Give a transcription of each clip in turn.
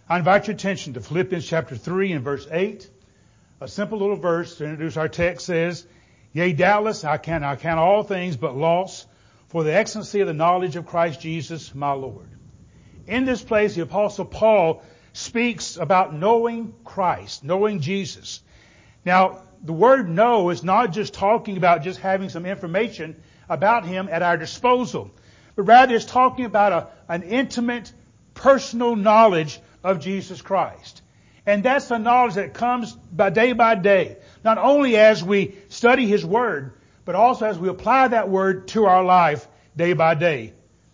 I invite your attention to Philippians chapter 3 and verse 8. A simple little verse to introduce our text says, Yea, doubtless I count all things but loss for the excellency of the knowledge of Christ Jesus my Lord. In this place, the Apostle Paul speaks about knowing Christ, knowing Jesus. Now, the word know is not just talking about just having some information about Him at our disposal, but rather it's talking about an intimate, personal knowledge of Jesus Christ. And that's the knowledge that comes by day, not only as we study His Word, but also as we apply that Word to our life day by day.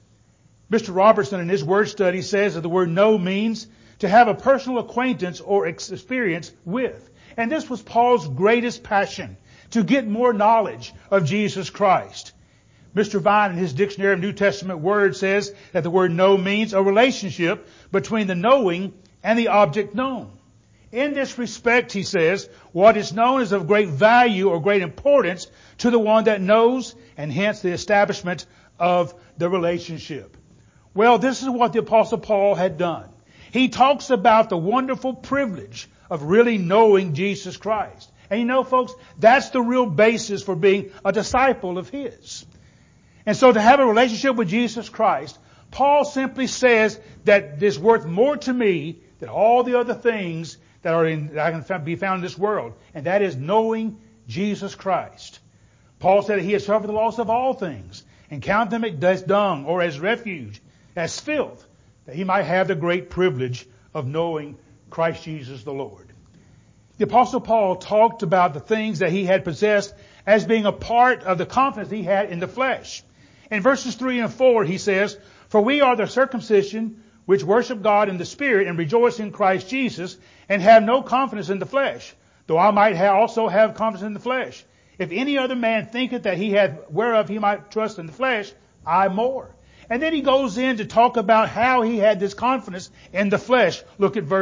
Mr. Robertson in his word study says that the word know means to have a personal acquaintance or experience with. And this was Paul's greatest passion, to get more knowledge of Jesus Christ. Mr. Vine in his Dictionary of New Testament Words says that the word know means a relationship between the knowing and the object known. In this respect, he says, what is known is of great value or great importance to the one that knows, and hence the establishment of the relationship. Well, this is what the Apostle Paul had done. He talks about the wonderful privilege of really knowing Jesus Christ. And you know, folks, that's the real basis for being a disciple of His. And so to have a relationship with Jesus Christ, Paul simply says that it's worth more to me than all the other things that I can be found in this world. And that is knowing Jesus Christ. Paul said that he has suffered the loss of all things and count them as dung or as refuge, as filth, that he might have the great privilege of knowing Christ Jesus the Lord. The Apostle Paul talked about the things that he had possessed as being a part of the confidence he had in the flesh. In verses 3 and 4 he says, For we are the circumcision which worship God in the Spirit and rejoice in Christ Jesus and have no confidence in the flesh, though I might also have confidence in the flesh. If any other man thinketh that he hath whereof he might trust in the flesh, I more. And then he goes in to talk about how he had this confidence in the flesh. Look at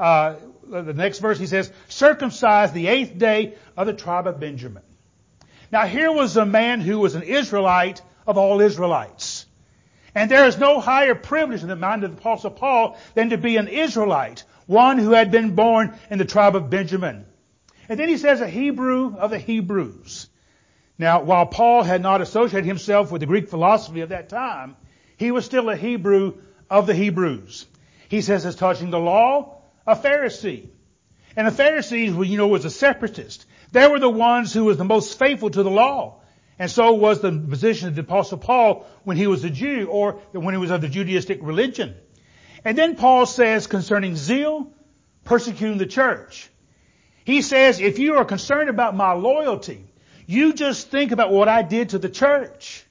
the next verse. He says, circumcised the 8th day of the tribe of Benjamin. Now here was a man who was an Israelite of all Israelites. And there is no higher privilege in the mind of the Apostle Paul than to be an Israelite, one who had been born in the tribe of Benjamin. And then he says a Hebrew of the Hebrews. Now, while Paul had not associated himself with the Greek philosophy of that time, he was still a Hebrew of the Hebrews. He says, as touching the law, a Pharisee. And the Pharisees, was a separatist. They were the ones who was the most faithful to the law. And so was the position of the Apostle Paul when he was a Jew, or when he was of the Judaistic religion. And then Paul says concerning zeal, persecuting the church. He says, if you are concerned about my loyalty, you just think about what I did to the church.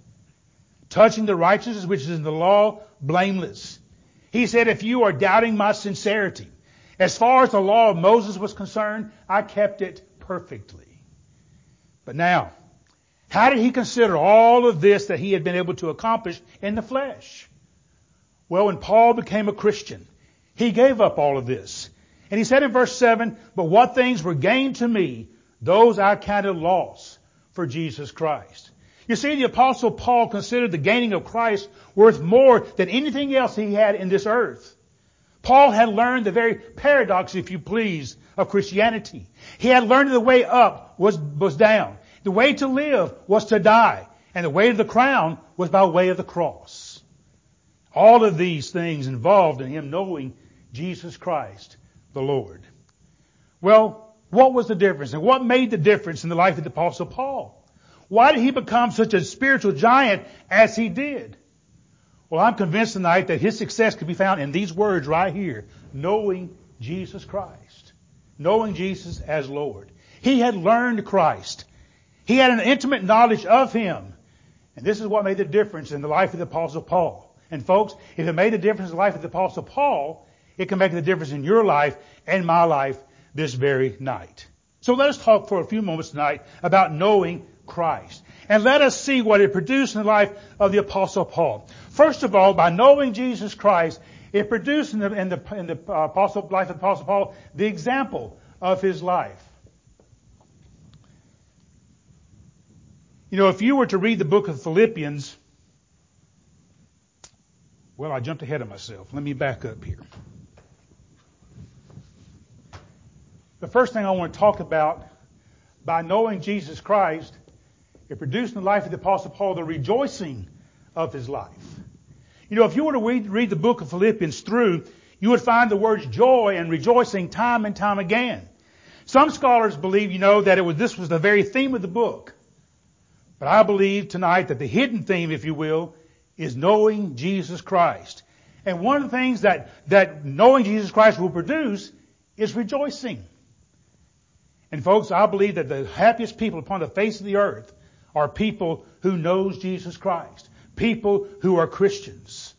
Touching the righteousness which is in the law, blameless. He said, if you are doubting my sincerity, as far as the law of Moses was concerned, I kept it perfectly. But now, how did he consider all of this that he had been able to accomplish in the flesh? Well, when Paul became a Christian, he gave up all of this. And he said in verse 7, but what things were gained to me, those I counted loss for Jesus Christ. You see, the Apostle Paul considered the gaining of Christ worth more than anything else he had in this earth. Paul had learned the very paradox, if you please, of Christianity. He had learned the way up was down. The way to live was to die. And the way to the crown was by way of the cross. All of these things involved in him knowing Jesus Christ, the Lord. Well, what was the difference? And what made the difference in the life of the Apostle Paul? Why did he become such a spiritual giant as he did? Well, I'm convinced tonight that his success could be found in these words right here. Knowing Jesus Christ. Knowing Jesus as Lord. He had learned Christ. He had an intimate knowledge of Him. And this is what made the difference in the life of the Apostle Paul. And folks, if it made a difference in the life of the Apostle Paul, it can make the difference in your life and my life this very night. So let us talk for a few moments tonight about knowing Christ. And let us see what it produced in the life of the Apostle Paul. First of all, by knowing Jesus Christ, it produced in the life of the Apostle Paul the example of his life. If you were to read the book of Philippians, well, I jumped ahead of myself. Let me back up here. The first thing I want to talk about, by knowing Jesus Christ, it produced in the life of the Apostle Paul the rejoicing of his life. You know, if you were to read the book of Philippians through, you would find the words joy and rejoicing time and time again. Some scholars believe, that this was the very theme of the book. But I believe tonight that the hidden theme, if you will, is knowing Jesus Christ. And one of the things that knowing Jesus Christ will produce is rejoicing. And folks, I believe that the happiest people upon the face of the earth are people who knows Jesus Christ. People who are Christians.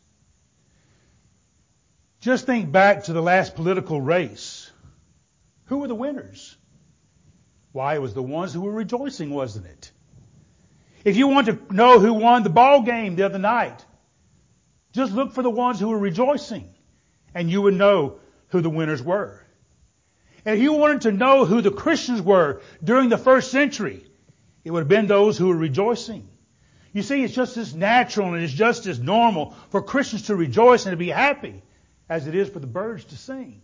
Just think back to the last political race. Who were the winners? Why, it was the ones who were rejoicing, wasn't it? If you want to know who won the ball game the other night, just look for the ones who were rejoicing, and you would know who the winners were. And if you wanted to know who the Christians were during the first century, it would have been those who were rejoicing. You see, it's just as natural and it's just as normal for Christians to rejoice and to be happy as it is for the birds to sing.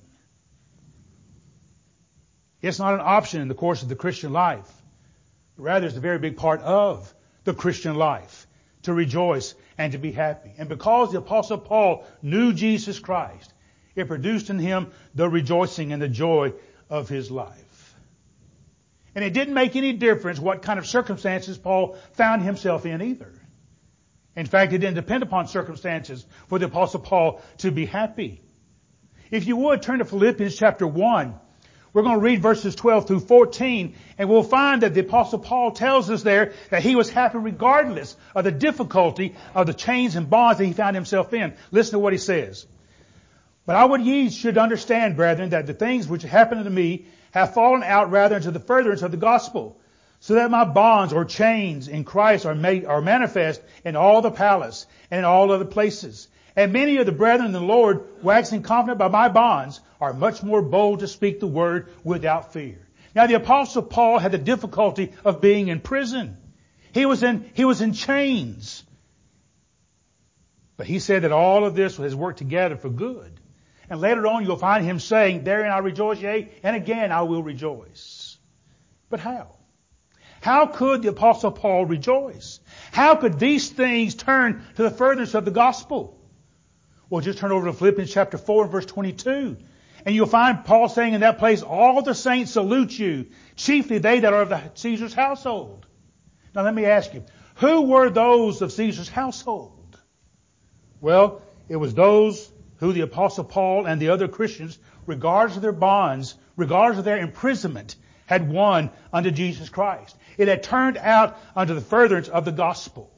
It's not an option in the course of the Christian life. Rather, it's a very big part of the Christian life to rejoice and to be happy. And because the Apostle Paul knew Jesus Christ, it produced in him the rejoicing and the joy of his life. And it didn't make any difference what kind of circumstances Paul found himself in either. In fact, it didn't depend upon circumstances for the Apostle Paul to be happy. If you would, turn to Philippians chapter 1. We're going to read verses 12 through 14, and we'll find that the Apostle Paul tells us there that he was happy regardless of the difficulty of the chains and bonds that he found himself in. Listen to what he says. But I would ye should understand, brethren, that the things which happened unto me have fallen out rather into the furtherance of the gospel, so that my bonds or chains in Christ are manifest in all the palace and in all other places. And many of the brethren in the Lord, waxing confident by my bonds, are much more bold to speak the word without fear. Now the Apostle Paul had the difficulty of being in prison. He was in chains. But he said that all of this has worked together for good. And later on you'll find him saying, therein I rejoice, yea, and again I will rejoice. But how? How could the Apostle Paul rejoice? How could these things turn to the furtherance of the gospel? Well, just turn over to Philippians chapter 4 and verse 22. And you'll find Paul saying in that place, all the saints salute you, chiefly they that are of the Caesar's household. Now let me ask you, who were those of Caesar's household? Well, it was those who the Apostle Paul and the other Christians, regardless of their bonds, regardless of their imprisonment, had won unto Jesus Christ. It had turned out unto the furtherance of the gospel.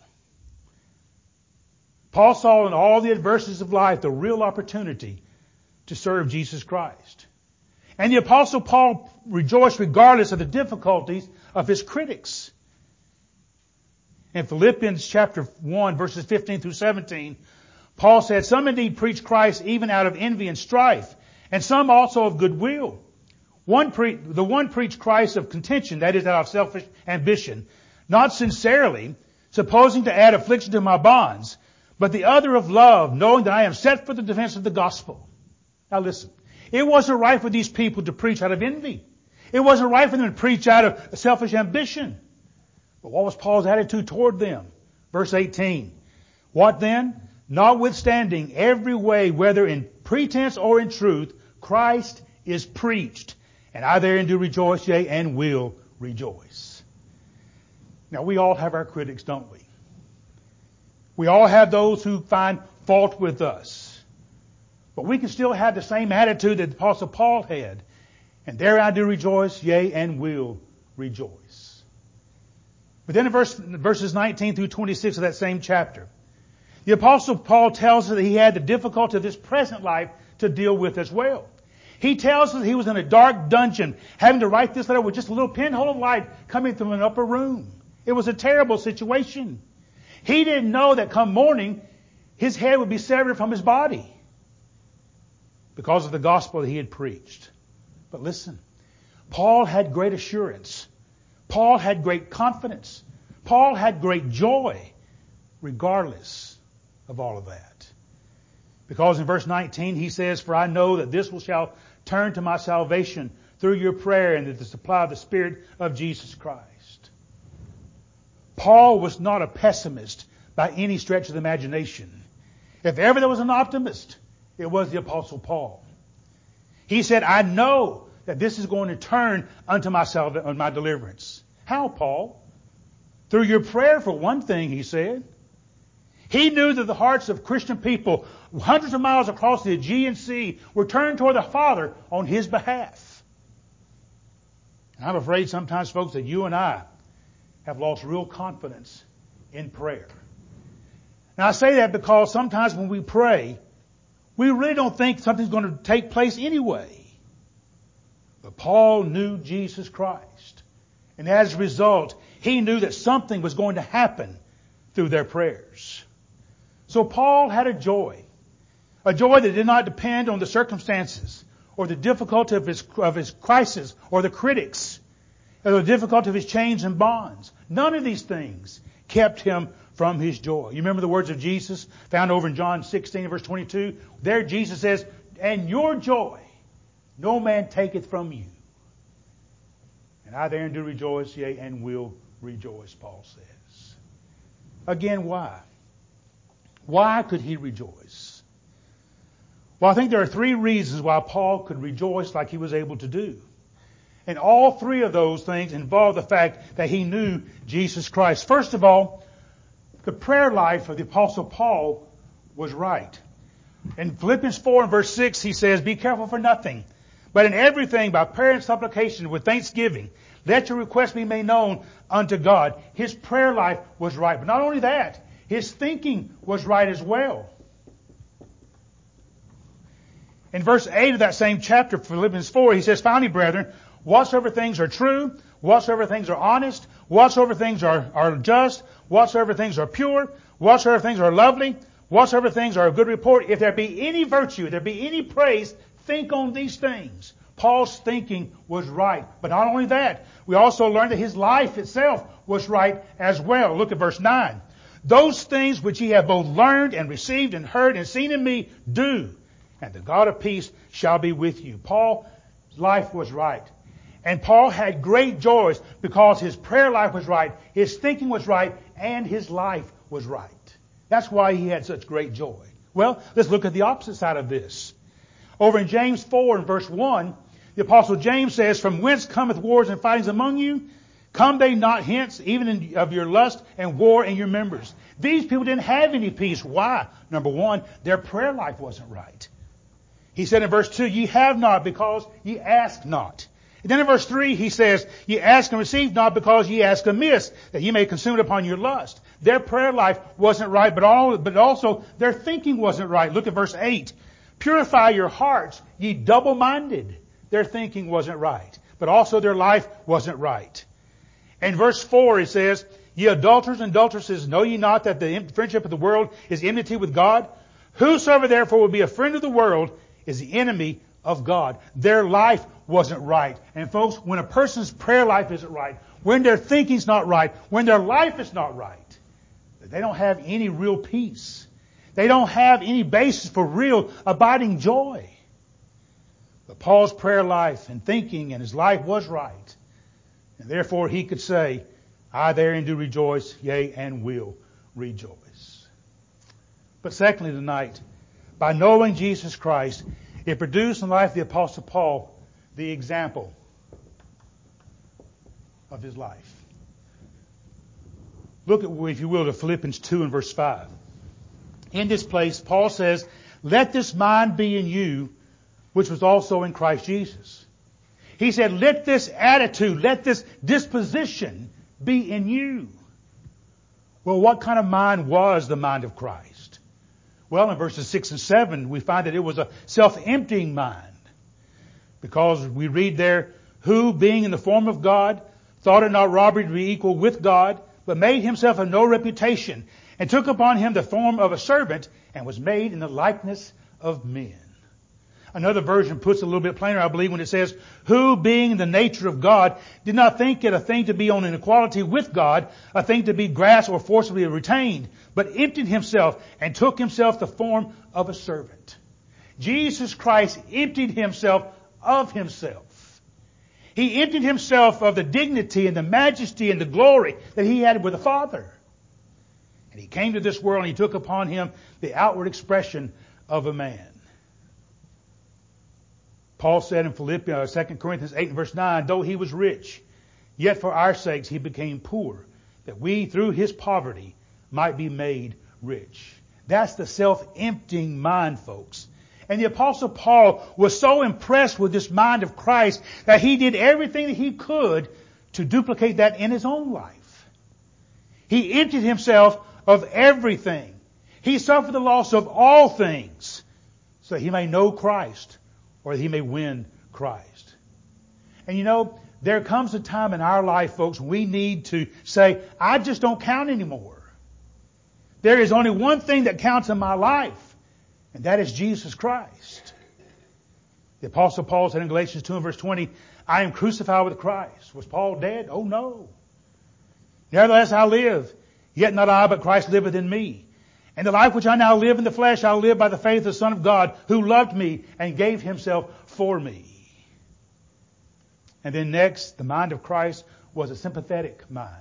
Paul saw in all the adversities of life the real opportunity to serve Jesus Christ. And the Apostle Paul rejoiced regardless of the difficulties of his critics. In Philippians chapter 1 verses 15 through 17, Paul said, some indeed preach Christ even out of envy and strife, and some also of goodwill. The one preached Christ of contention, that is out of selfish ambition, not sincerely, supposing to add affliction to my bonds, but the other of love, knowing that I am set for the defense of the gospel. Now listen, it wasn't right for these people to preach out of envy. It wasn't right for them to preach out of selfish ambition. But what was Paul's attitude toward them? Verse 18. What then? Notwithstanding every way, whether in pretense or in truth, Christ is preached. And I therein do rejoice, yea, and will rejoice. Now we all have our critics, don't we? We all have those who find fault with us. But we can still have the same attitude that the Apostle Paul had. And there I do rejoice, yea, and will rejoice. But then in verses 19 through 26 of that same chapter, the Apostle Paul tells us that he had the difficulty of this present life to deal with as well. He tells us he was in a dark dungeon, having to write this letter with just a little pinhole of light coming from an upper room. It was a terrible situation. He didn't know that come morning, his head would be severed from his body because of the gospel that he had preached. But listen, Paul had great assurance. Paul had great confidence. Paul had great joy, regardless of all of that. Because in verse 19 he says, for I know that this shall turn to my salvation through your prayer and the supply of the Spirit of Jesus Christ. Paul was not a pessimist by any stretch of the imagination. If ever there was an optimist, it was the Apostle Paul. He said, I know that this is going to turn unto myself and my deliverance. How, Paul? Through your prayer, for one thing, he said. He knew that the hearts of Christian people hundreds of miles across the Aegean Sea were turned toward the Father on his behalf. And I'm afraid sometimes, folks, that you and I have lost real confidence in prayer. Now, I say that because sometimes when we pray, we really don't think something's going to take place anyway. But Paul knew Jesus Christ. And as a result, he knew that something was going to happen through their prayers. So Paul had a joy that did not depend on the circumstances or the difficulty of his crisis or the critics or the difficulty of his chains and bonds. None of these things kept him from his joy. You remember the words of Jesus found over in John 16 verse 22? There Jesus says, and your joy no man taketh from you. And I therein do rejoice, yea, and will rejoice, Paul says. Again, why? Why could he rejoice? Well, I think there are three reasons why Paul could rejoice like he was able to do. And all three of those things involve the fact that he knew Jesus Christ. First of all, the prayer life of the Apostle Paul was right. In Philippians 4 and verse 6, he says, be careful for nothing, but in everything by prayer and supplication with thanksgiving, let your requests be made known unto God. His prayer life was right. But not only that, his thinking was right as well. In verse 8 of that same chapter, Philippians 4, he says, finally, brethren, whatsoever things are true, whatsoever things are honest, whatsoever things are just, whatsoever things are pure, whatsoever things are lovely, whatsoever things are of good report, if there be any virtue, if there be any praise, think on these things. Paul's thinking was right. But not only that, we also learned that his life itself was right as well. Look at verse 9. Those things which ye have both learned and received and heard and seen in me, do, and the God of peace shall be with you. Paul's life was right. And Paul had great joys because his prayer life was right, his thinking was right, and his life was right. That's why he had such great joy. Well, let's look at the opposite side of this. Over in James 4 and verse 1, the Apostle James says, from whence cometh wars and fightings among you? Come they not hence, even of your lust and war in your members? These people didn't have any peace. Why? Number one, their prayer life wasn't right. He said in verse 2, ye have not because ye ask not. And then in verse 3, he says, ye ask and receive not because ye ask amiss, that ye may consume it upon your lust. Their prayer life wasn't right, but also their thinking wasn't right. Look at verse 8. Purify your hearts, ye double-minded. Their thinking wasn't right, but also their life wasn't right. In verse 4 it says, ye adulterers and adulteresses, know ye not that the friendship of the world is enmity with God? Whosoever therefore will be a friend of the world is the enemy of God. Their life wasn't right. And folks, when a person's prayer life isn't right, when their thinking's not right, when their life is not right, they don't have any real peace. They don't have any basis for real abiding joy. But Paul's prayer life and thinking and his life was right. And therefore he could say, I therein do rejoice, yea, and will rejoice. But secondly tonight, by knowing Jesus Christ, it produced in the life of the Apostle Paul the example of his life. Look at, if you will, to Philippians 2 and verse 5. In this place, Paul says, let this mind be in you, which was also in Christ Jesus. He said, let this attitude, let this disposition be in you. Well, what kind of mind was the mind of Christ? Well, in verses 6 and 7, we find that it was a self-emptying mind. Because we read there, who, being in the form of God, thought it not robbery to be equal with God, but made himself of no reputation, and took upon him the form of a servant, and was made in the likeness of men. Another version puts it a little bit plainer, I believe, when it says, who, being in the nature of God, did not think it a thing to be on an equality with God, a thing to be grasped or forcibly retained, but emptied himself and took himself the form of a servant. Jesus Christ emptied himself of himself. He emptied himself of the dignity and the majesty and the glory that he had with the Father. And he came to this world and he took upon him the outward expression of a man. Paul said in 2 Corinthians 8 and verse 9, though he was rich, yet for our sakes he became poor, that we through his poverty might be made rich. That's the self-emptying mind, folks. And the Apostle Paul was so impressed with this mind of Christ that he did everything that he could to duplicate that in his own life. He emptied himself of everything. He suffered the loss of all things so that he may know Christ or that he may win Christ. And you know, there comes a time in our life, folks, we need to say, I just don't count anymore. There is only one thing that counts in my life, and that is Jesus Christ. The Apostle Paul said in Galatians 2 and verse 20, I am crucified with Christ. Was Paul dead? Oh no. Nevertheless I live, yet not I, but Christ liveth in me. And the life which I now live in the flesh, I live by the faith of the Son of God, who loved me and gave himself for me. And then next, the mind of Christ was a sympathetic mind.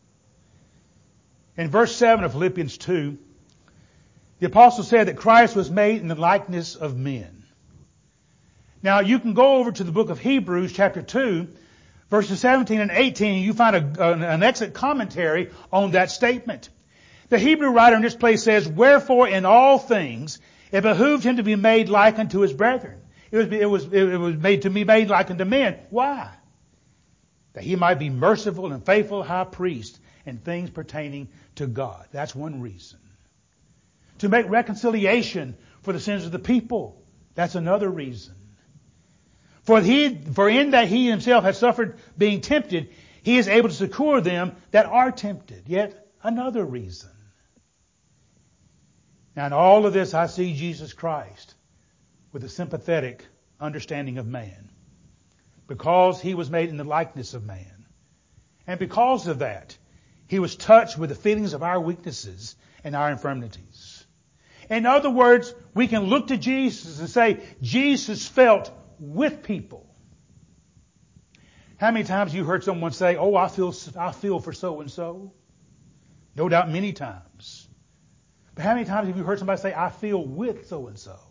In verse 7 of Philippians 2, the apostle said that Christ was made in the likeness of men. Now, you can go over to the book of Hebrews, chapter 2, verses 17 and 18, and you find an excellent commentary on that statement. The Hebrew writer in this place says, wherefore in all things it behooved him to be made like unto his brethren. It was made to be made like unto men. Why? That he might be merciful and faithful high priest in things pertaining to God. That's one reason. To make reconciliation for the sins of the people. That's another reason. For in that he himself has suffered being tempted, he is able to succor them that are tempted. Yet another reason. Now in all of this I see Jesus Christ with a sympathetic understanding of man. Because he was made in the likeness of man. And because of that, he was touched with the feelings of our weaknesses and our infirmities. In other words, we can look to Jesus and say, Jesus felt with people. How many times have you heard someone say, oh, I feel for so and so? No doubt many times. But how many times have you heard somebody say, I feel with so and so?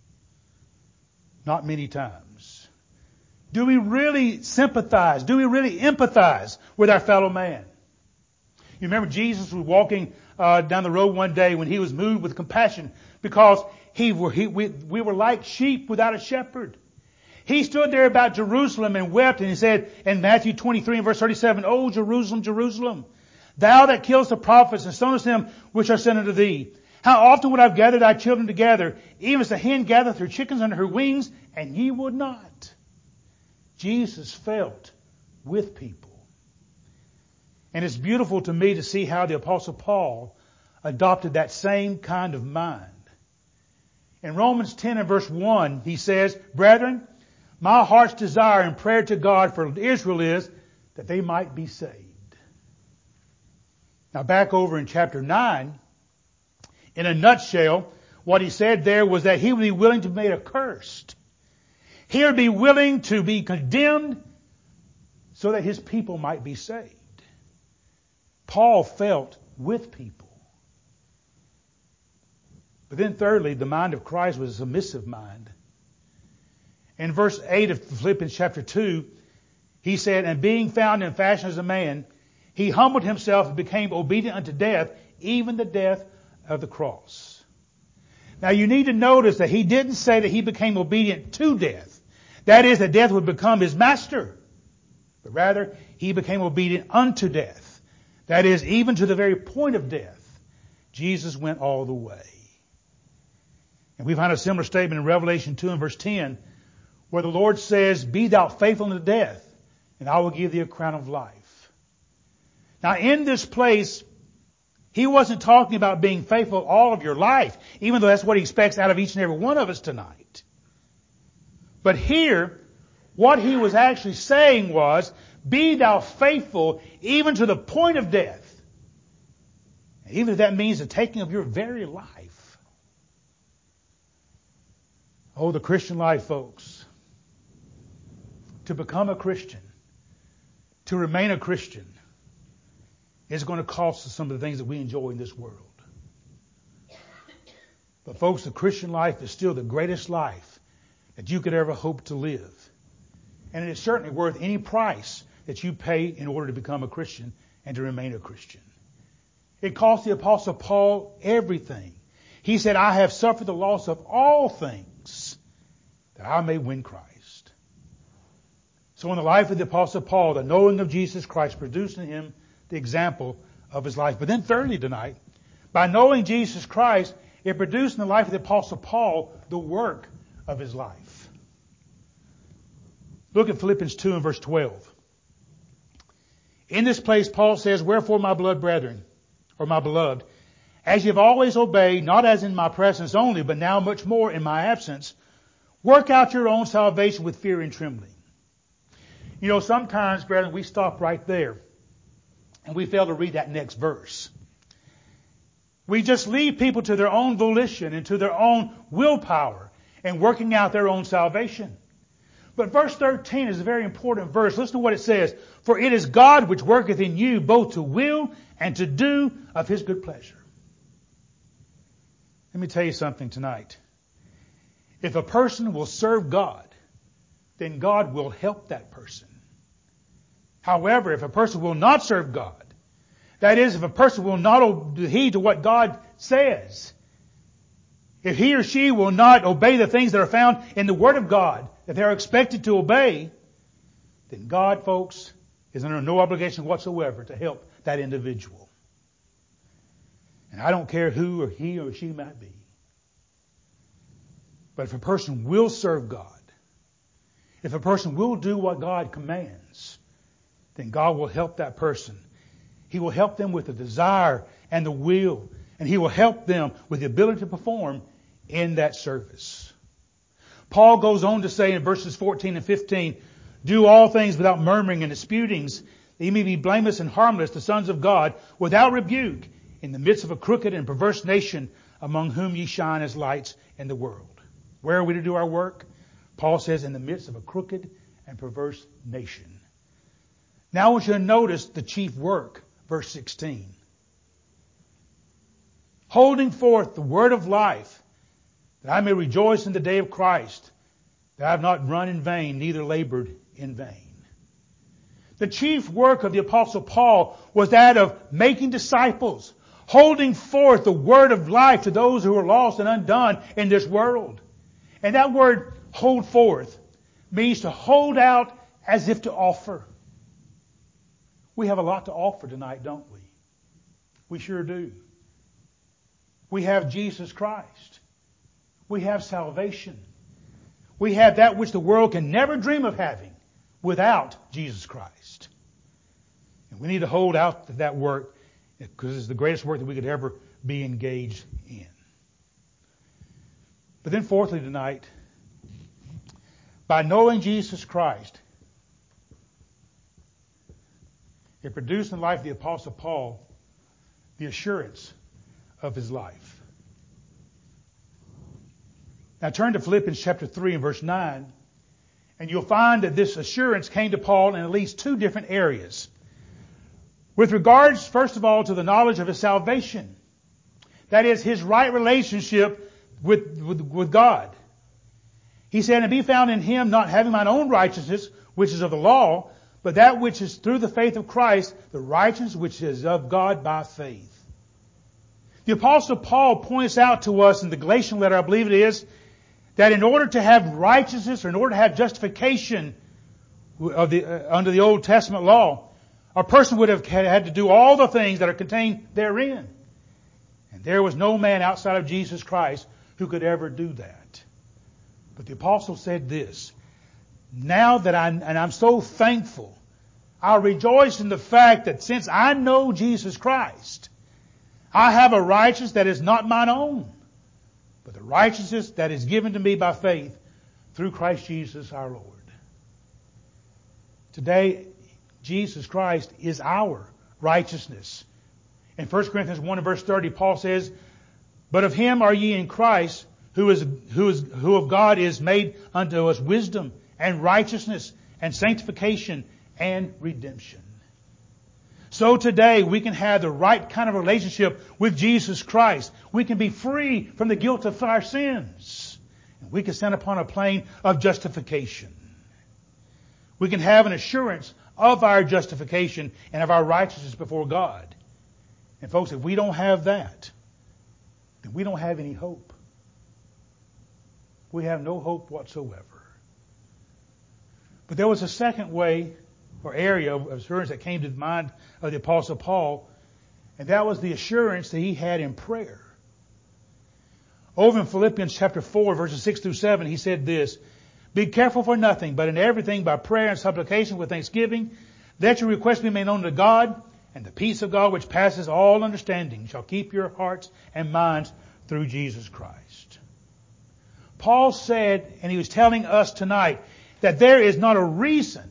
Not many times. Do we really sympathize? Do we really empathize with our fellow man? You remember Jesus was walking down the road one day when he was moved with compassion because we were like sheep without a shepherd. He stood there about Jerusalem and wept, and he said in Matthew 23 and verse 37, O Jerusalem, Jerusalem, thou that killest the prophets and stonest them which are sent unto thee. How often would I have gathered thy children together, even as the hen gathereth her chickens under her wings, and ye would not. Jesus felt with people. And it's beautiful to me to see how the Apostle Paul adopted that same kind of mind. In Romans 10 and verse 1, he says, brethren, my heart's desire and prayer to God for Israel is that they might be saved. Now back over in chapter 9, in a nutshell, what he said there was that he would be willing to be made accursed. He would be willing to be condemned so that his people might be saved. Paul felt with people. But then thirdly, the mind of Christ was a submissive mind. In verse 8 of Philippians chapter 2, he said, and being found in fashion as a man, he humbled himself and became obedient unto death, even the death of the cross. Now you need to notice that he didn't say that he became obedient to death. That is, that death would become his master. But rather, he became obedient unto death. That is, even to the very point of death, Jesus went all the way. And we find a similar statement in Revelation 2 and verse 10, where the Lord says, be thou faithful unto death, and I will give thee a crown of life. Now in this place, he wasn't talking about being faithful all of your life, even though that's what he expects out of each and every one of us tonight. But here, what he was actually saying was, be thou faithful even to the point of death. Even if that means the taking of your very life. Oh, the Christian life, folks. To become a Christian to remain a Christian is going to cost us some of the things that we enjoy in this world. But folks, the Christian life is still the greatest life that you could ever hope to live. And it is certainly worth any price that you pay in order to become a Christian and to remain a Christian. It cost the Apostle Paul everything. He said, I have suffered the loss of all things that I may win Christ. So in the life of the Apostle Paul, the knowing of Jesus Christ produced in him the example of his life. But then thirdly tonight, by knowing Jesus Christ, it produced in the life of the Apostle Paul the work of his life. Look at Philippians 2 and verse 12. In this place, Paul says, wherefore, my beloved brethren, or my beloved, as you have always obeyed, not as in my presence only, but now much more in my absence, work out your own salvation with fear and trembling. You know, sometimes, brethren, we stop right there and we fail to read that next verse. We just leave people to their own volition and to their own willpower and working out their own salvation. But verse 13 is a very important verse. Listen to what it says. For it is God which worketh in you both to will and to do of His good pleasure. Let me tell you something tonight. If a person will serve God, then God will help that person. However, if a person will not serve God, that is, if a person will not heed to what God says, if he or she will not obey the things that are found in the Word of God that they are expected to obey, then God, folks, is under no obligation whatsoever to help that individual. And I don't care who or he or she might be. But if a person will serve God, if a person will do what God commands, then God will help that person. He will help them with the desire and the will, and He will help them with the ability to perform in that service. Paul goes on to say in verses 14 and 15, do all things without murmuring and disputings, that ye may be blameless and harmless, the sons of God, without rebuke, in the midst of a crooked and perverse nation, among whom ye shine as lights in the world. Where are we to do our work? Paul says, in the midst of a crooked and perverse nation. Now I want you to notice the chief work, verse 16. Holding forth the word of life, that I may rejoice in the day of Christ, that I have not run in vain, neither labored in vain. The chief work of the Apostle Paul was that of making disciples, holding forth the word of life to those who are lost and undone in this world. And that word, hold forth, means to hold out as if to offer. We have a lot to offer tonight, don't we? We sure do. We have Jesus Christ. We have salvation. We have that which the world can never dream of having without Jesus Christ. And we need to hold out that work because it's the greatest work that we could ever be engaged in. But then fourthly tonight, by knowing Jesus Christ, it produced in the life of the Apostle Paul the assurance of his life. Now turn to Philippians chapter 3 and verse 9, and you'll find that this assurance came to Paul in at least two different areas. With regards, first of all, to the knowledge of his salvation. That is, his right relationship with God. He said, and be found in Him, not having mine own righteousness, which is of the law, but that which is through the faith of Christ, the righteousness which is of God by faith. The Apostle Paul points out to us in the Galatian letter, I believe it is, that in order to have righteousness or in order to have justification under the Old Testament law, a person would have had to do all the things that are contained therein. And there was no man outside of Jesus Christ who could ever do that. But the apostle said this, now that I'm so thankful, I'll rejoice in the fact that since I know Jesus Christ, I have a righteousness that is not mine own, but the righteousness that is given to me by faith through Christ Jesus our Lord. Today, Jesus Christ is our righteousness. In 1 Corinthians 1 and verse 30, Paul says, but of Him are ye in Christ, who of God is made unto us wisdom and righteousness and sanctification and redemption. So today we can have the right kind of relationship with Jesus Christ. We can be free from the guilt of our sins. And we can stand upon a plane of justification. We can have an assurance of our justification and of our righteousness before God. And folks, if we don't have that, then we don't have any hope. We have no hope whatsoever. But there was a second way or area of assurance that came to the mind of the Apostle Paul, and that was the assurance that he had in prayer. Over in Philippians chapter 4, verses 6 through 7, he said this, "Be careful for nothing, but in everything by prayer and supplication with thanksgiving, let your requests be made known to God, and the peace of God which passes all understanding shall keep your hearts and minds through Jesus Christ." Paul said, and he was telling us tonight, that there's not a reason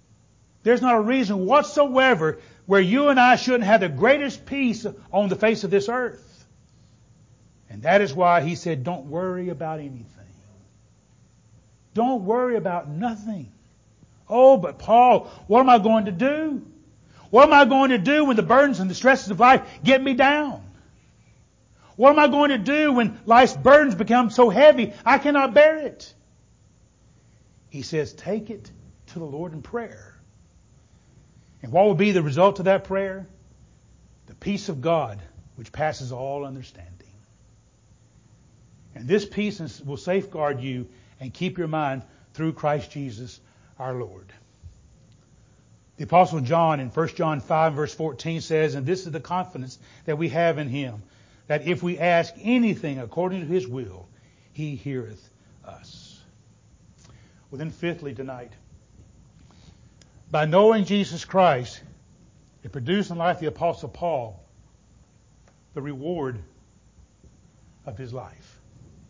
whatsoever where you and I shouldn't have the greatest peace on the face of this earth. And that is why he said, don't worry about anything. Don't worry about nothing. Oh, but Paul, what am I going to do? What am I going to do when the burdens and the stresses of life get me down? What am I going to do when life's burdens become so heavy I cannot bear it? He says, take it to the Lord in prayer. And what will be the result of that prayer? The peace of God, which passes all understanding. And this peace will safeguard you and keep your mind through Christ Jesus our Lord. The Apostle John in 1 John 5 verse 14 says, "And this is the confidence that we have in Him, that if we ask anything according to His will, He heareth us." Well then, fifthly tonight, by knowing Jesus Christ, it produced in the life of the Apostle Paul the reward of his life.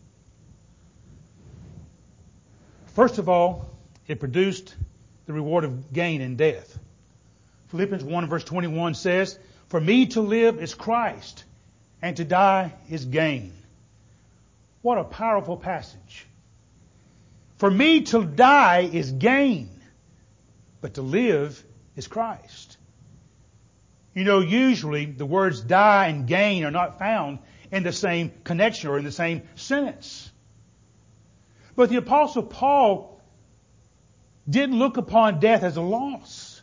First of all, it produced the reward of gain in death. Philippians 1 verse 21 says, "For me to live is Christ, and to die is gain." What a powerful passage. For me to die is gain, but to live is Christ. You know, usually the words die and gain are not found in the same connection or in the same sentence. But the Apostle Paul didn't look upon death as a loss,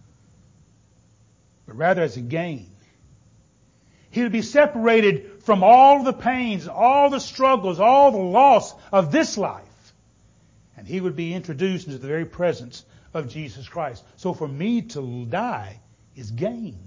but rather as a gain. He would be separated from all the pains, all the struggles, all the loss of this life. And he would be introduced into the very presence of Jesus Christ. So for me to die is gain.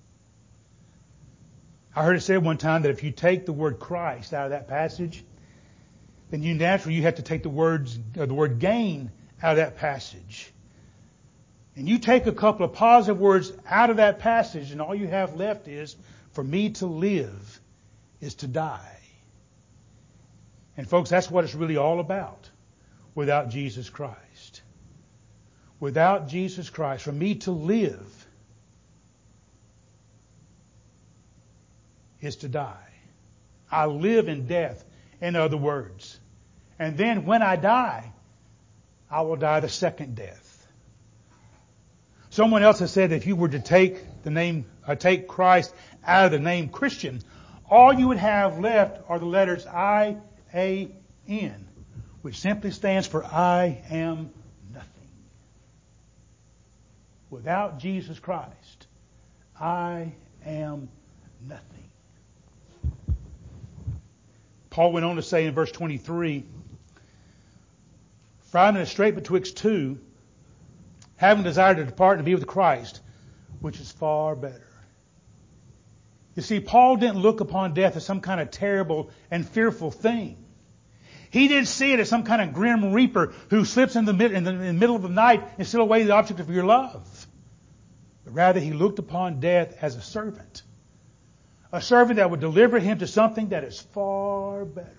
I heard it said one time that if you take the word Christ out of that passage, then you have to take the word gain out of that passage. And you take a couple of positive words out of that passage, and all you have left is, for me to live is to die. And folks, that's what it's really all about without Jesus Christ. Without Jesus Christ, for me to live is to die. I live in death, in other words. And then when I die, I will die the second death. Someone else has said that if you were to take Christ out of the name Christian, all you would have left are the letters I-A-N, which simply stands for I am nothing. Without Jesus Christ, I am nothing. Paul went on to say in verse 23, "For I am in a strait betwixt two, having desired to depart and be with Christ, which is far better." You see, Paul didn't look upon death as some kind of terrible and fearful thing. He didn't see it as some kind of grim reaper who slips in the middle of the night and steals away the object of your love. But rather, he looked upon death as a servant. A servant that would deliver him to something that is far better.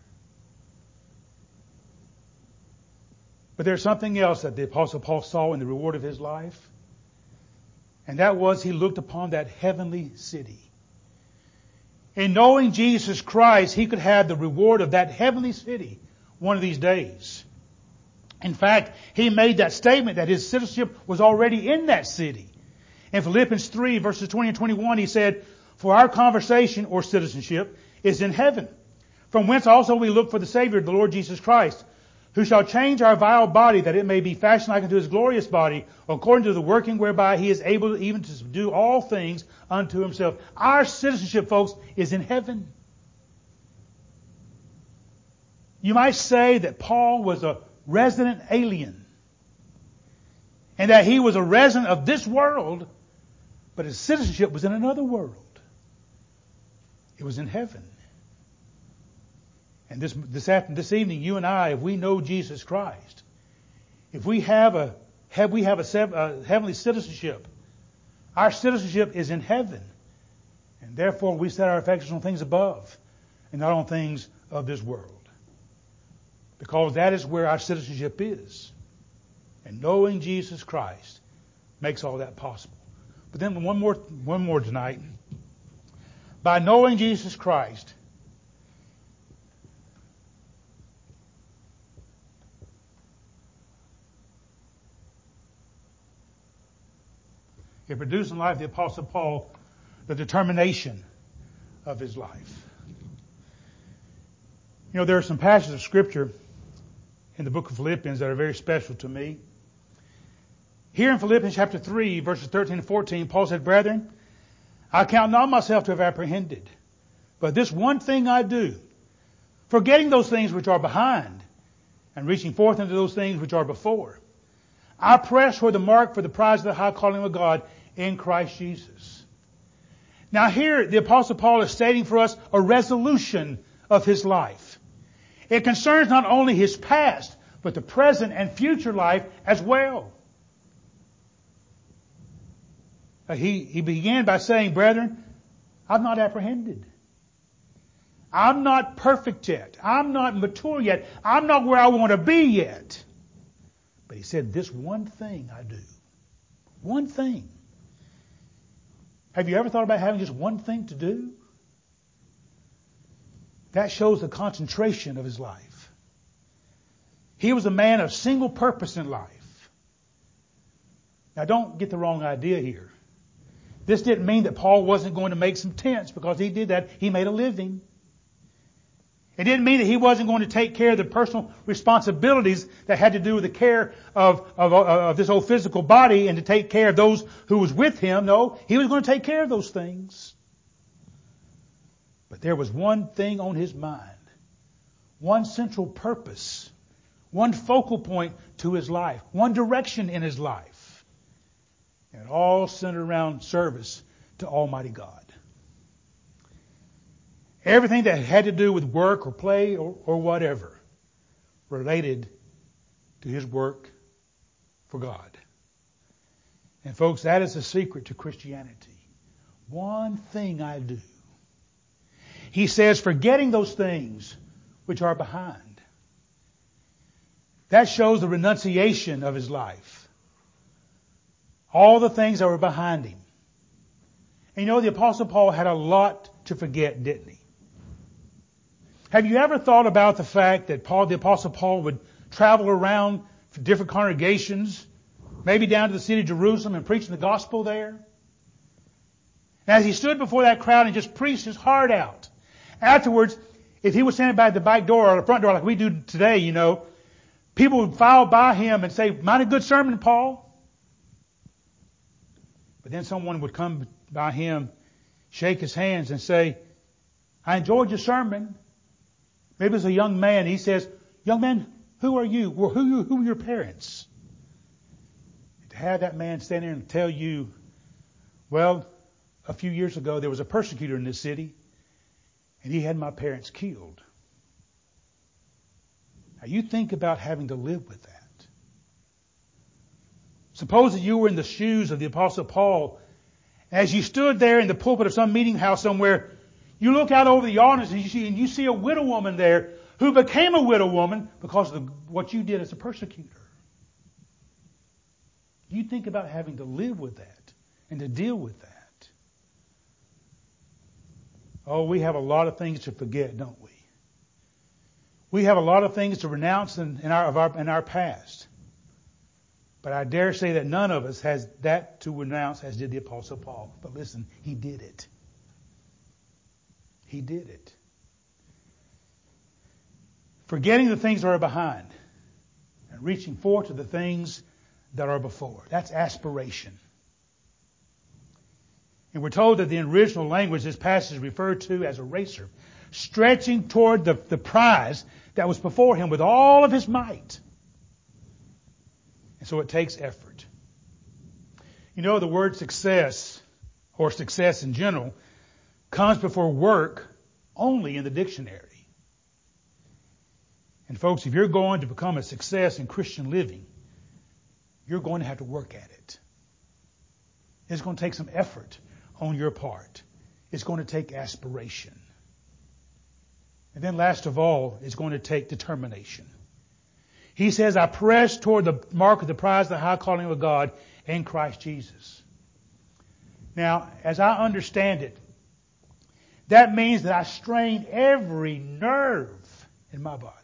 But there's something else that the Apostle Paul saw in the reward of his life. And that was he looked upon that heavenly city. In knowing Jesus Christ, he could have the reward of that heavenly city one of these days. In fact, he made that statement that his citizenship was already in that city. In Philippians 3 verses 20 and 21, he said, "For our conversation or citizenship is in heaven, from whence also we look for the Savior, the Lord Jesus Christ, who shall change our vile body, that it may be fashioned like unto his glorious body, according to the working whereby he is able even to subdue all things unto himself." Our citizenship, folks, is in heaven. You might say that Paul was a resident alien, and that he was a resident of this world, but his citizenship was in another world. It was in heaven. And this evening, you and I, if we know Jesus Christ, if we have a heavenly citizenship, our citizenship is in heaven, and therefore we set our affections on things above and not on things of this world, because that is where our citizenship is. And knowing Jesus Christ makes all that possible. But then one more tonight. By knowing Jesus Christ, it produced in the life of the Apostle Paul the determination of his life. You know, there are some passages of Scripture in the book of Philippians that are very special to me. Here in Philippians chapter 3, verses 13 and 14, Paul said, "Brethren, I count not myself to have apprehended, but this one thing I do, forgetting those things which are behind, and reaching forth into those things which are before. I press toward the mark for the prize of the high calling of God in Christ Jesus." Now here, the Apostle Paul is stating for us a resolution of his life. It concerns not only his past, but the present and future life as well. He began by saying, "Brethren, I've not apprehended. I'm not perfect yet. I'm not mature yet. I'm not where I want to be yet." But he said, "This one thing I do." One thing. Have you ever thought about having just one thing to do? That shows the concentration of his life. He was a man of single purpose in life. Now don't get the wrong idea here. This didn't mean that Paul wasn't going to make some tents, because he did that. He made a living. It didn't mean that he wasn't going to take care of the personal responsibilities that had to do with the care of this old physical body and to take care of those who was with him. No, he was going to take care of those things. But there was one thing on his mind, one central purpose, one focal point to his life, one direction in his life. And it all centered around service to Almighty God. Everything that had to do with work or play or whatever related to his work for God. And folks, that is the secret to Christianity. One thing I do. He says, forgetting those things which are behind. That shows the renunciation of his life. All the things that were behind him. And you know, the Apostle Paul had a lot to forget, didn't he? Have you ever thought about the fact that the Apostle Paul would travel around for different congregations, maybe down to the city of Jerusalem and preaching the gospel there? And as he stood before that crowd and just preached his heart out, afterwards, if he was standing by the back door or the front door like we do today, you know, people would file by him and say, "Mighty good sermon, Paul." But then someone would come by him, shake his hands and say, "I enjoyed your sermon." Maybe it's a young man. He says, "Young man, who are you? Well, who are your parents?" And to have that man stand there and tell you, "Well, a few years ago there was a persecutor in this city, and he had my parents killed." Now you think about having to live with that. Suppose that you were in the shoes of the Apostle Paul. As you stood there in the pulpit of some meeting house somewhere, you look out over the audience and you see a widow woman there who became a widow woman because of what you did as a persecutor. You think about having to live with that and to deal with that. Oh, we have a lot of things to forget, don't we? We have a lot of things to renounce in our past. But I dare say that none of us has that to renounce as did the Apostle Paul. But listen, he did it. He did it. Forgetting the things that are behind and reaching forth to the things that are before. That's aspiration. And we're told that the original language this passage is referred to as a racer, stretching toward the prize that was before him with all of his might. And so it takes effort. You know, the word success, or success in general, comes before work only in the dictionary. And folks, if you're going to become a success in Christian living, you're going to have to work at it. It's going to take some effort on your part. It's going to take aspiration. And then last of all, it's going to take determination. He says, I press toward the mark of the prize of the high calling of God in Christ Jesus. Now, as I understand it, that means that I strain every nerve in my body.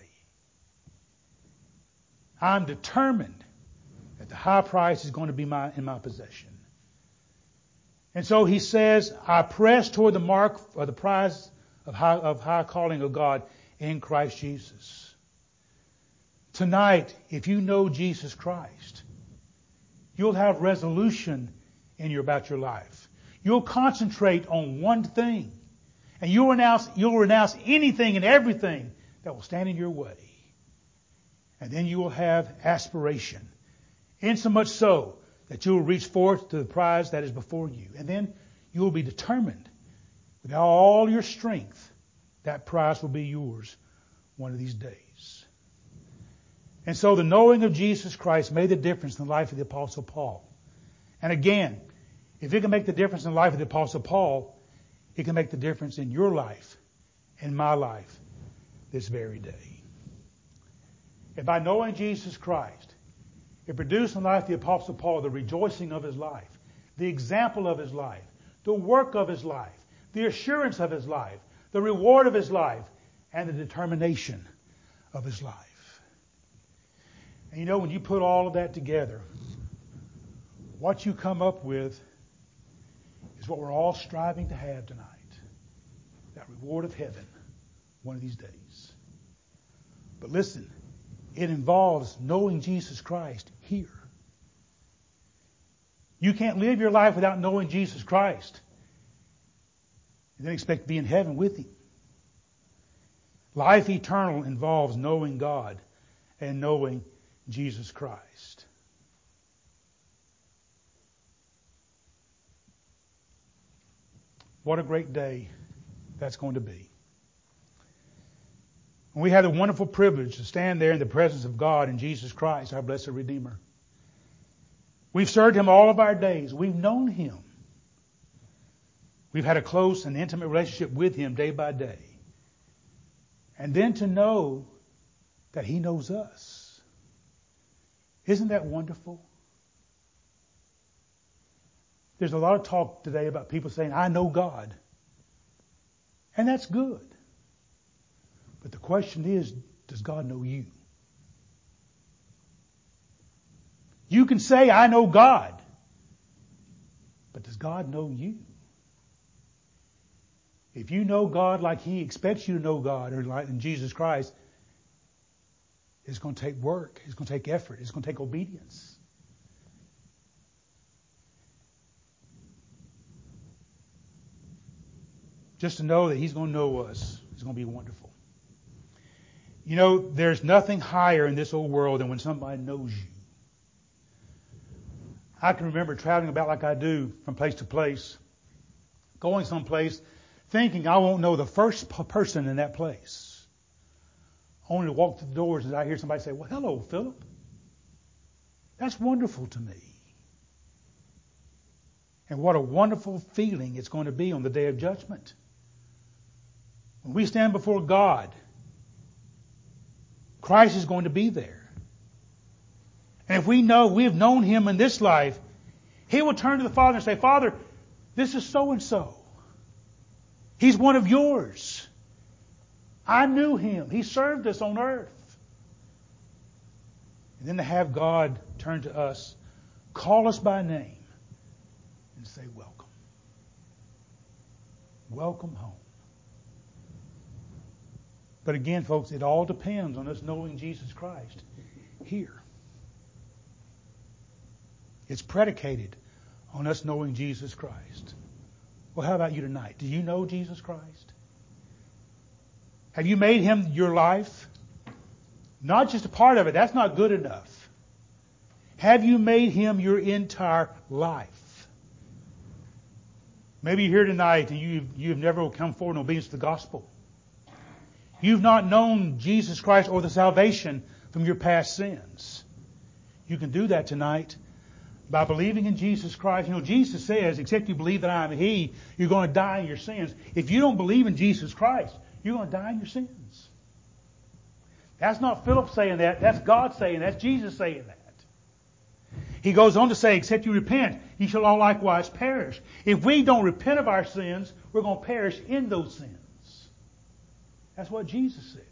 I'm determined that the high price is going to be in my possession. And so he says, I press toward the mark or the prize of high calling of God in Christ Jesus. Tonight, if you know Jesus Christ, you'll have resolution about your life. You'll concentrate on one thing, and you'll renounce anything and everything that will stand in your way. And then you will have aspiration, insomuch so that you will reach forth to the prize that is before you. And then you will be determined with all your strength that prize will be yours one of these days. And so the knowing of Jesus Christ made the difference in the life of the Apostle Paul. And again, if it can make the difference in the life of the Apostle Paul, it can make the difference in your life and my life this very day. And by knowing Jesus Christ, it produced in the life of the Apostle Paul the rejoicing of his life, the example of his life, the work of his life, the assurance of his life, the reward of his life, and the determination of his life. And you know, when you put all of that together, what you come up with is what we're all striving to have tonight. That reward of heaven one of these days. But listen, it involves knowing Jesus Christ here. You can't live your life without knowing Jesus Christ and then expect to be in heaven with Him. Life eternal involves knowing God and knowing Jesus Christ. What a great day that's going to be. And we have the wonderful privilege to stand there in the presence of God and Jesus Christ, our blessed Redeemer. We've served Him all of our days. We've known Him. We've had a close and intimate relationship with Him day by day. And then to know that He knows us. Isn't that wonderful? There's a lot of talk today about people saying, I know God. And that's good. But the question is, does God know you? You can say, I know God. But does God know you? If you know God like He expects you to know God, or like in Jesus Christ, it's going to take work. It's going to take effort. It's going to take obedience. Just to know that He's going to know us is going to be wonderful. You know, there's nothing higher in this old world than when somebody knows you. I can remember traveling about like I do from place to place, going someplace, thinking I won't know the first person in that place. Only to walk through the doors and I hear somebody say, well, hello, Philip. That's wonderful to me. And what a wonderful feeling it's going to be on the day of judgment. When we stand before God, Christ is going to be there. And if we have known Him in this life, He will turn to the Father and say, Father, this is so-and-so. He's one of yours. I knew him. He served us on earth. And then to have God turn to us, call us by name, and say, welcome. Welcome home. But again, folks, it all depends on us knowing Jesus Christ here. It's predicated on us knowing Jesus Christ. Well, how about you tonight? Do you know Jesus Christ? Have you made him your life? Not just a part of it. That's not good enough. Have you made him your entire life? Maybe you're here tonight and you've never come forward in obedience to the gospel. You've not known Jesus Christ or the salvation from your past sins. You can do that tonight by believing in Jesus Christ. You know, Jesus says, except you believe that I am He, you're going to die in your sins. If you don't believe in Jesus Christ, you're going to die in your sins. That's not Philip saying that. That's God saying that. That's Jesus saying that. He goes on to say, except you repent, ye shall all likewise perish. If we don't repent of our sins, we're going to perish in those sins. That's what Jesus says.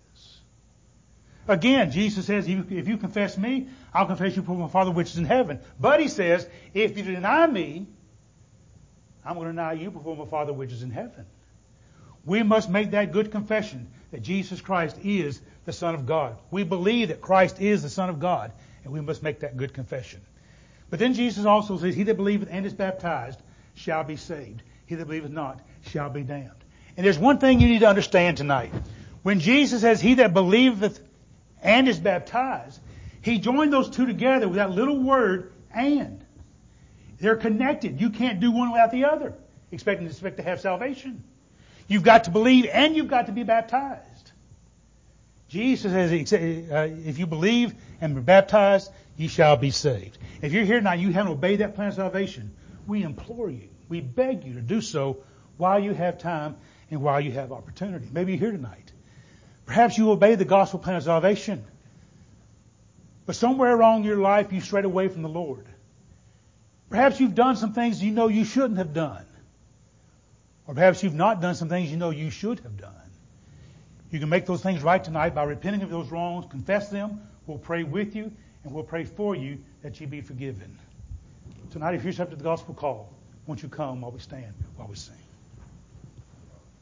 Again, Jesus says, if you confess me, I'll confess you before my Father which is in heaven. But he says, if you deny me, I'm going to deny you before my Father which is in heaven. We must make that good confession that Jesus Christ is the Son of God. We believe that Christ is the Son of God, and we must make that good confession. But then Jesus also says, he that believeth and is baptized shall be saved. He that believeth not shall be damned. And there's one thing you need to understand tonight. When Jesus says, he that believeth and is baptized, he joined those two together with that little word, and. They're connected. You can't do one without the other, expect to have salvation. You've got to believe and you've got to be baptized. Jesus says, if you believe and be baptized, ye shall be saved. If you're here now, you haven't obeyed that plan of salvation, we implore you, we beg you to do so while you have time and while you have opportunity. Maybe you're here tonight. Perhaps you obeyed the gospel plan of salvation, but somewhere along your life you strayed away from the Lord. Perhaps you've done some things you know you shouldn't have done. Or perhaps you've not done some things you know you should have done. You can make those things right tonight by repenting of those wrongs, confess them. We'll pray with you and we'll pray for you that you be forgiven. Tonight, if you're receptive to the gospel call, won't you come while we stand, while we sing?